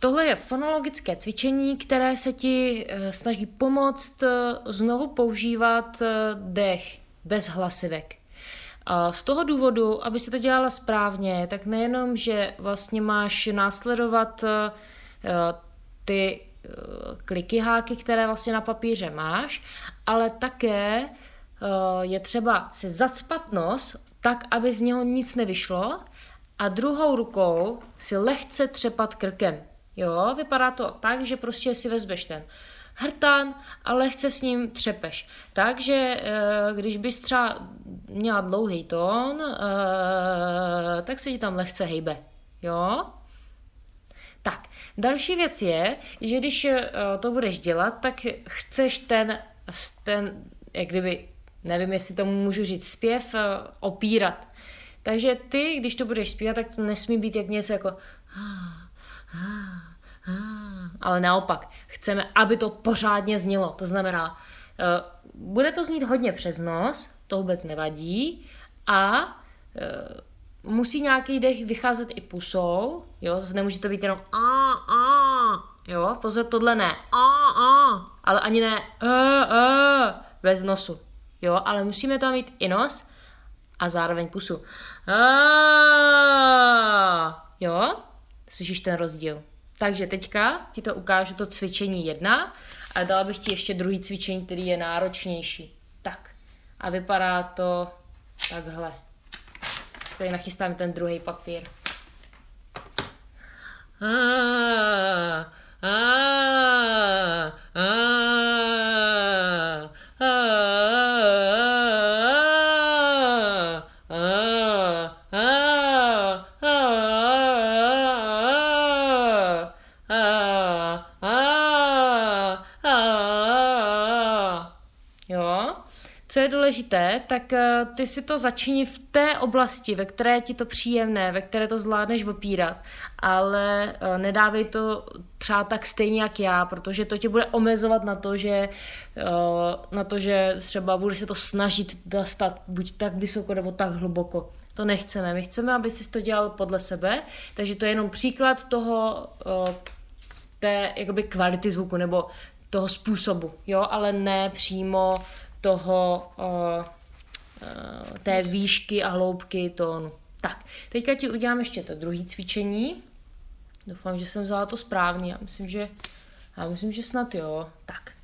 Tohle je fonologické cvičení, které se ti snaží pomoct znovu používat dech bez hlasivek. A z toho důvodu, aby se to dělala správně, tak nejenom, že vlastně máš následovat ty kliky háky, které vlastně na papíře máš, ale také je třeba si zacpat nos tak, aby z něho nic nevyšlo a druhou rukou si lehce třepat krkem. Jo, vypadá to tak, že prostě si vezmeš ten hrtan a lehce s ním třepeš. Takže když bys třeba měla dlouhý tón, tak se ti tam lehce hejbe. Jo? Tak, další věc je, že když to budeš dělat, tak chceš ten jak kdyby, nevím, jestli tomu můžu říct zpěv, opírat. Takže ty, když to budeš zpívat, tak to nesmí být jak něco jako ale naopak, chceme, aby to pořádně znělo. To znamená, bude to znít hodně přes nos, to vůbec nevadí a musí nějaký dech vycházet i pusou, jo, zase nemůže to být jenom jo, pozor, tohle ne, ale ani ne bez nosu, jo, ale musíme tam mít i nos a zároveň pusu. Jo, slyšíš ten rozdíl. Takže teďka ti to ukážu, to cvičení 1 a dala bych ti ještě druhý cvičení, který je náročnější. Tak a vypadá to takhle. Tady nachystám ten druhý papír. Jo? Co je důležité, tak ty si to začni v té oblasti, ve které je ti to příjemné, ve které to zvládneš opírat, ale nedávej to třeba tak stejně jak já, protože to tě bude omezovat na to, že třeba budeš se to snažit dostat buď tak vysoko nebo tak hluboko. To nechceme. My chceme, aby jsi to dělal podle sebe, takže to je jenom příklad toho, té jakoby kvality zvuku nebo toho způsobu, jo, ale ne přímo toho, té výšky a hloubky tónu. Tak, teďka ti udělám ještě to druhé cvičení. Doufám, že jsem vzala to správně. Já myslím, že snad jo. Tak.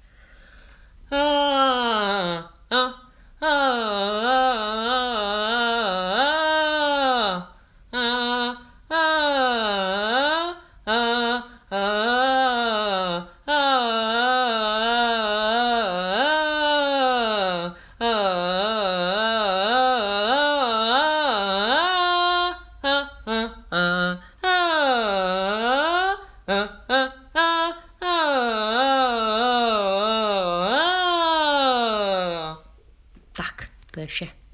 Tak, to je vše.